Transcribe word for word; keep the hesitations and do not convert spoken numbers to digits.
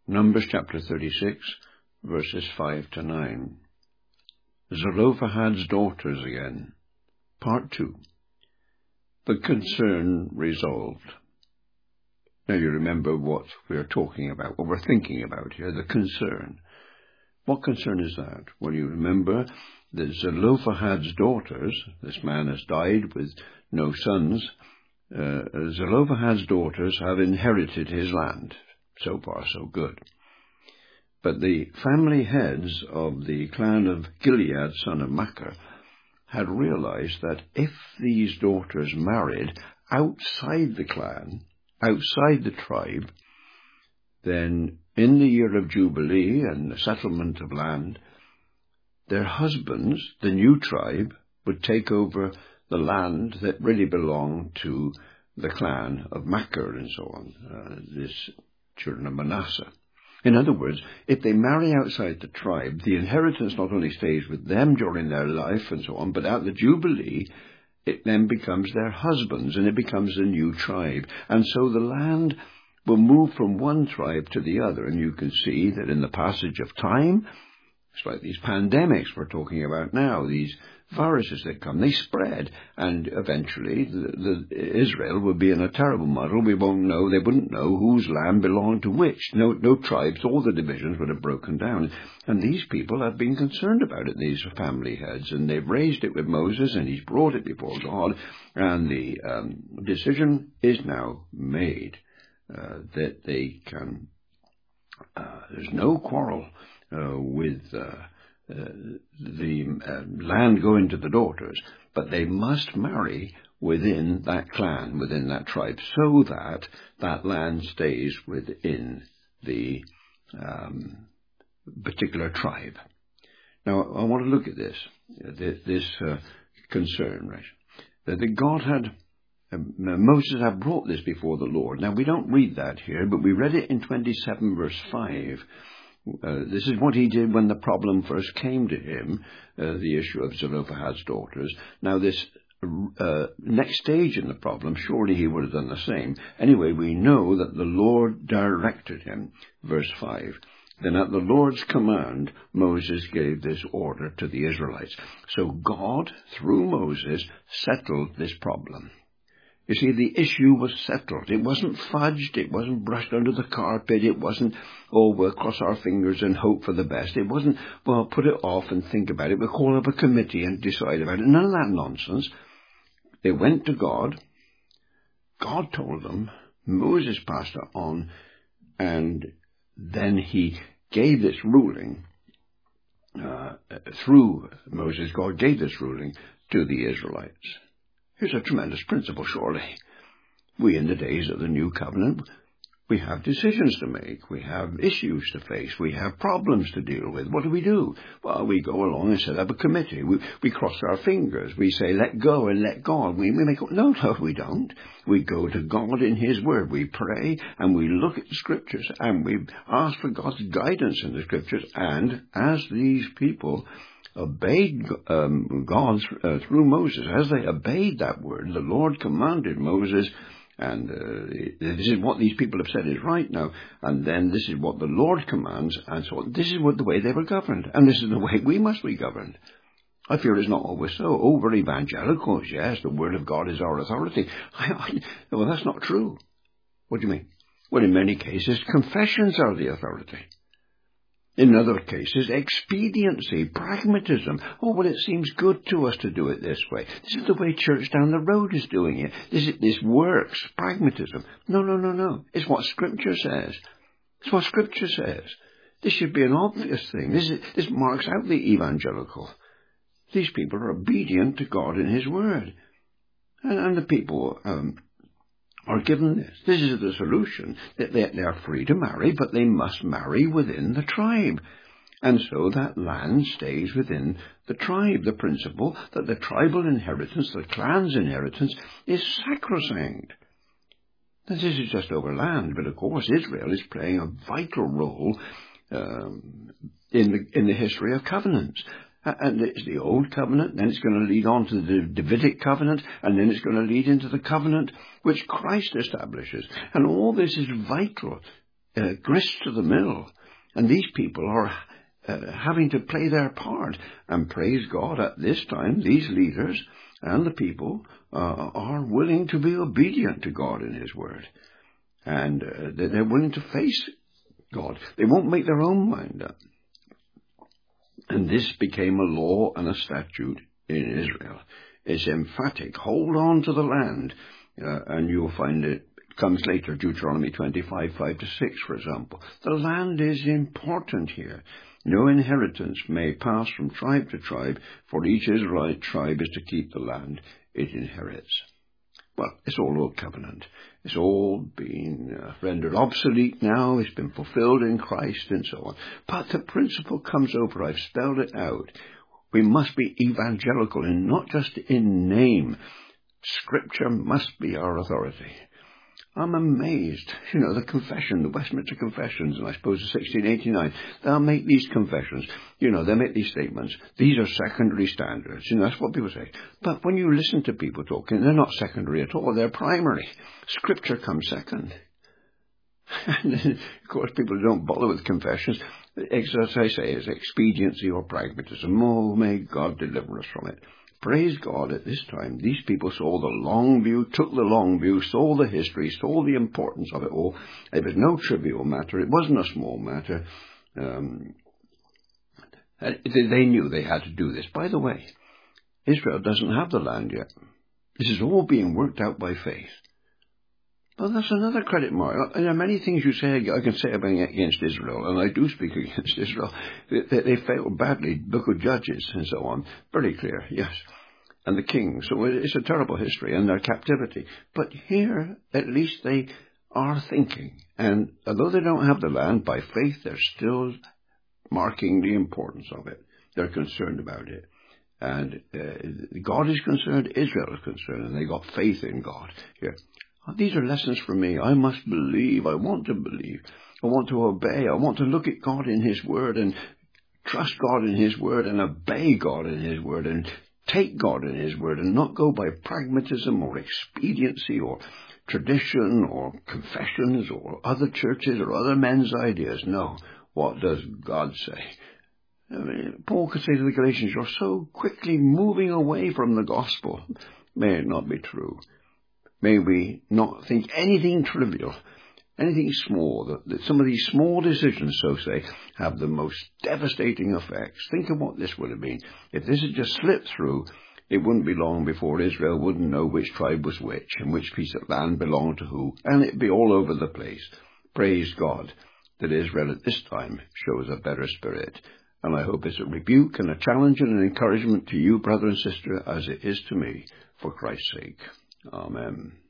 Numbers chapter thirty-six, verses five to nine. Zelophehad's daughters again. Part two. The concern resolved. Now you remember what we're talking about, what we're thinking about here, the concern. What concern is that? Well, you remember that Zelophehad's daughters, this man has died with no sons, uh, Zelophehad's daughters have inherited his land. So far, so good. But the family heads of the clan of Gilead, son of Machir, had realized that if these daughters married outside the clan, outside the tribe, then in the year of Jubilee and the settlement of land, their husbands, the new tribe, would take over the land that really belonged to the clan of Machir and so on, uh, this children of Manasseh. In other words, if they marry outside the tribe, the inheritance not only stays with them during their life and so on, but at the Jubilee, it then becomes their husbands, and it becomes a new tribe. And so the land will move from one tribe to the other, and you can see that in the passage of time, it's like these pandemics we're talking about now, these viruses that come, they spread, and eventually the, the, Israel would be in a terrible muddle. We won't know, they wouldn't know whose land belonged to which. No, no tribes, all the divisions would have broken down. And these people have been concerned about it, these family heads, and they've raised it with Moses, and he's brought it before God, and the um, decision is now made uh, that they can, uh, there's no quarrel uh, with uh, Uh, the uh, land going to the daughters, but they must marry within that clan, within that tribe, so that that land stays within the um, particular tribe. Now, I want to look at this, this uh, concern, right? That God had, uh, Moses had brought this before the Lord. Now, we don't read that here, but we read it in twenty-seven verse five. Uh, this is what he did when the problem first came to him, uh, the issue of Zelophehad's daughters. Now, this uh, next stage in the problem, surely he would have done the same. Anyway, we know that the Lord directed him. Verse five. Then at the Lord's command, Moses gave this order to the Israelites. So God, through Moses, settled this problem. You see, the issue was settled. It wasn't fudged. It wasn't brushed under the carpet. It wasn't, oh, we'll cross our fingers and hope for the best. It wasn't, well, put it off and think about it. We'll call up a committee and decide about it. None of that nonsense. They went to God. God told them. Moses passed it on. And then he gave this ruling. Uh, through Moses, God gave this ruling to the Israelites. Here's a tremendous principle, surely. We, in the days of the New Covenant, we have decisions to make. We have issues to face. We have problems to deal with. What do we do? Well, we go along and set up a committee. We, we cross our fingers. We say, let go and let God. We, we make, no, no, we don't. We go to God in His Word. We pray and we look at the Scriptures and we ask for God's guidance in the Scriptures. And as these people obeyed um, God uh, through Moses, as they obeyed that word, the Lord commanded Moses, and uh, this is what these people have said is right now, and then this is what the Lord commands, and so on. This is what the way they were governed, and this is the way we must be governed. I fear it's not always so. Oh, we're evangelicals, yes, the word of God is our authority. I, I, well, that's not true. What do you mean? Well, in many cases, confessions are the authority. In other cases, expediency, pragmatism. Oh, well, it seems good to us to do it this way. This is the way church down the road is doing it. This, is, this works, pragmatism. No, no, no, no. It's what Scripture says. It's what Scripture says. This should be an obvious thing. This, is, this marks out the evangelical. These people are obedient to God in His Word. And, and the people um, are given this. This is the solution. That they, they are free to marry, but they must marry within the tribe. And so that land stays within the tribe. The principle that the tribal inheritance, the clan's inheritance, is sacrosanct. This is just over land, but of course Israel is playing a vital role um, in the in the history of covenants. And it's the Old Covenant, then it's going to lead on to the Davidic Covenant, and then it's going to lead into the covenant which Christ establishes. And all this is vital uh, grist to the mill. And these people are uh, having to play their part. And praise God, at this time, these leaders and the people uh, are willing to be obedient to God in His Word. And uh, they're willing to face God. They won't make their own mind up. And this became a law and a statute in Israel. It's emphatic. Hold on to the land. Uh, and you'll find it comes later, Deuteronomy twenty-five, five to six, for example. The land is important here. No inheritance may pass from tribe to tribe, for each Israelite tribe is to keep the land it inherits. Well, it's all old covenant. It's all been uh, rendered obsolete now. It's been fulfilled in Christ and so on. But the principle comes over. I've spelled it out. We must be evangelical, and not just in name. Scripture must be our authority. I'm amazed. You know, the confession, the Westminster Confessions, and I suppose the sixteen eighty-nine, they'll make these confessions. You know, they'll make these statements. These are secondary standards. You know, that's what people say. But when you listen to people talking, they're not secondary at all. They're primary. Scripture comes second. And then, of course, people don't bother with confessions. As I say, it's expediency or pragmatism. Oh, may God deliver us from it. Praise God, at this time, these people saw the long view, took the long view, saw the history, saw the importance of it all. It was no trivial matter. It wasn't a small matter. Um, they knew they had to do this. By the way, Israel doesn't have the land yet. This is all being worked out by faith. Well, that's another credit mark. There are many things you say I can say against Israel, and I do speak against Israel. They, they failed badly. Book of Judges and so on. Very clear, yes. And the king. So it's a terrible history and their captivity. But here, at least they are thinking. And although they don't have the land, by faith, they're still marking the importance of it. They're concerned about it. And uh, God is concerned, Israel is concerned, and they got faith in God here. These are lessons for me. I must believe. I want to believe. I want to obey. I want to look at God in His Word and trust God in His Word and obey God in His Word and take God in His Word and not go by pragmatism or expediency or tradition or confessions or other churches or other men's ideas. No. What does God say? I mean, Paul could say to the Galatians, you're so quickly moving away from the gospel. May it not be true. May we not think anything trivial, anything small, that, that some of these small decisions, so say, have the most devastating effects. Think of what this would have been. If this had just slipped through, it wouldn't be long before Israel wouldn't know which tribe was which and which piece of land belonged to who, and it'd be all over the place. Praise God that Israel at this time shows a better spirit. And I hope it's a rebuke and a challenge and an encouragement to you, brother and sister, as it is to me, for Christ's sake. Amen.